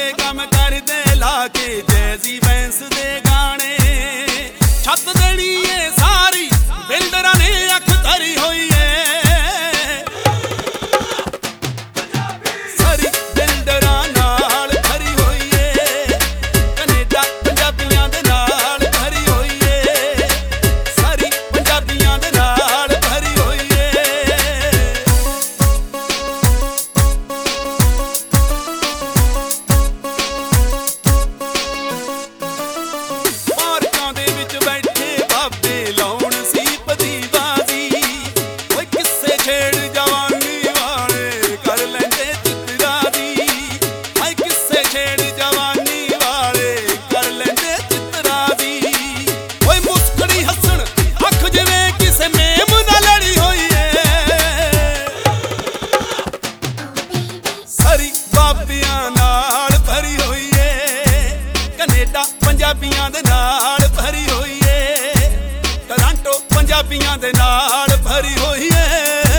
ਕੇ ਕੰਮ ਕਰਦੇ ਲਾ ਕੇ ਜੈਜ਼ੀ ਬੈਂਸ ਦੇ ਗਾਣੇ ਛੱਤ ਦੇਣੀ ਏ ਸਾਰੀ ਬਿਲਡਰਾਂ ਨੇ ਅੱਖ ਧਰੀ ਹੋਈ ਏ ਸਾਰੀ ਬਿਲਡਰਾਂ ਨਾਲ ਭਰੀ ਹੋਈ ਏ ਕੈਨੇਡਾ ਪੰਜਾਬੀਆਂ ਦੇ ਨਾਲ ਭਰੀ ਹੋਈ ਏ ਸਾਰੀ ਪੰਜਾਬੀਆਂ ਦੇ ਨਾਲ ਭਰੀ ਹੋਈ ਏ ਪਾਰਕਾਂ ਦੇ ਵਿੱਚ ਬੈਠੇ ਬਾਬੇ ਲਾਉਣ ਸੀਪ ਦੀ ਬਾਜ਼ੀ ਓਏ ਕਿੱਸੇ ਛੇੜ ਜਵਾਨੀ ਵਾਲੇ ਕਰ ਲੈਂਦੇ ਚਿੱਤਰਾ ਦੀ ਹਾਏ ਕਿੱਸੇ ਛੇੜ ਜਵਾਨੀ ਵਾਲੇ ਕਰ ਲੈਂਦੇ ਚਿੱਤਰਾ ਦੀ ਓਏ ਮੁਸਕੜੀ ਹੱਸਣ ਅੱਖ ਜਿਵੇਂ ਕਿਸੇ ਮੇਮ ਨਾਲ ਲੜੀ ਹੋਈ ਏ ਸਾਰੀ ਬਾਬਿਆਂ ਨਾਲ ਭਰੀ ਹੋਈ ਏ ਕੈਨੇਡਾ ਪੰਜਾਬੀਆਂ ਦੇ ਨਾਲ ਭਰੀ ਹੋਈ ਏ ਟੋਰਾਂਟੋ ਪੰਜਾਬੀਆਂ ਦੇ ਨਾਲ ਭਰੀ ਹੋਈ ਏ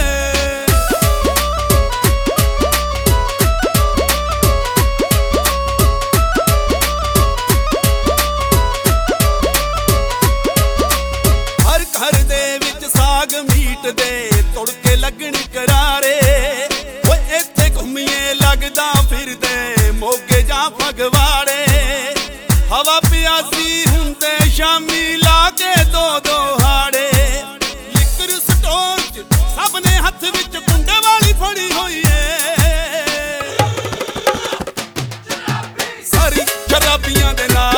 ਹਰ ਘਰ ਦੇ ਵਿੱਚ ਸਾਗ ਮੀਟ ਦੇ ਤੁੜਕੇ ਲੱਗਣ ਕਰਾਰੇ ਓਏ ਇੱਥੇ ਘੁੰਮੀਏ ਲੱਗਦਾ ਫਿਰਦੇ ਮੋਗੇ ਜਾਂ ਫਗਵਾੜੇ ਹਵਾ ਪਿਆਸੀ ਹੁੰਦੇ ਸ਼ਾਮੀ ਲਾ ਕੇ ਦੋ ਹਾੜੇ ਲਿਕਰ ਸਟੋਰ ਚ ਸਭ ਨੇ ਹੱਥ ਵਿੱਚ ਕੁੰਡੇ ਵਾਲੀ ਫੜੀ ਹੋਈ ਏ ਸਾਰੀ ਸ਼ਰਾਬੀਆਂ ਦੇ ਨਾਲ